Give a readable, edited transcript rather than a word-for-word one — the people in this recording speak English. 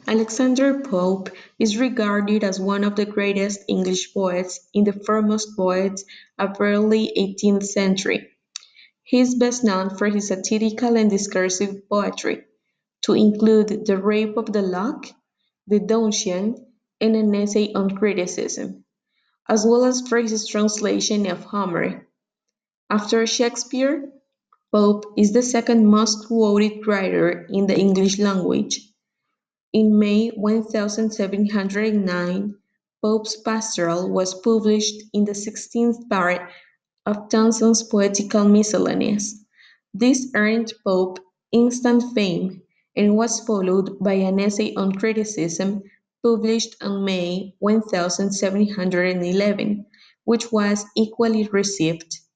Alexander Pope is regarded as one of the greatest English poets and the foremost poet of early 18th century. He is best known for his satirical and discursive poetry, to include "The Rape of the Lock", "The Dauncian", and an essay on criticism, as well as for his translation of Homer. After Shakespeare, Pope is the second most quoted writer in the English language. In May 1709, Pope's Pastoral was published in the 16th part of Tonson's Poetical Miscellanies. This earned Pope instant fame, and was followed by an essay on criticism published on May 1711, which was equally received.